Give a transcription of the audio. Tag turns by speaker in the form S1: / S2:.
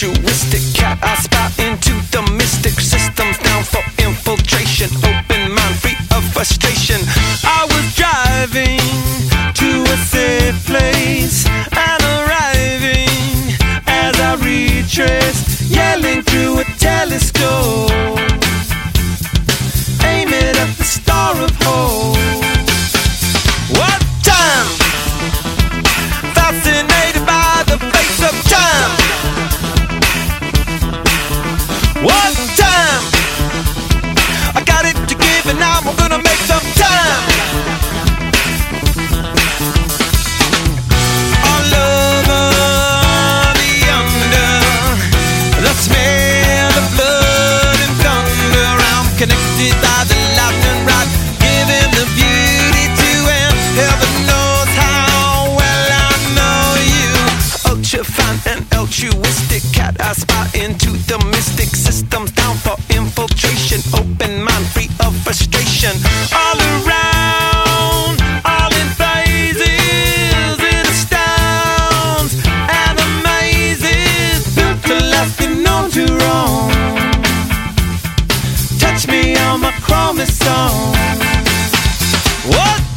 S1: altruistic cat. I spot into the mystic systems down for infiltration. Open mind, free of frustration. I was driving to a safe place and arriving as I retraced, yelling through a telescope, aiming at the star of hope. What time? Fascinated by the face of time. What time? I got it to give and now I'm gonna make some time. All over the under, the smell of blood and thunder. I'm connected by the lightning rod, giving the beauty to him. Heaven knows how well I know you. Ultra fine and altruistic cat. I spot into the mystic systems down for infiltration. Open mind, free of frustration. All around, all in phases. It astounds and amazes. Built to last, be known to wrong. Touch me on my chromosome. What?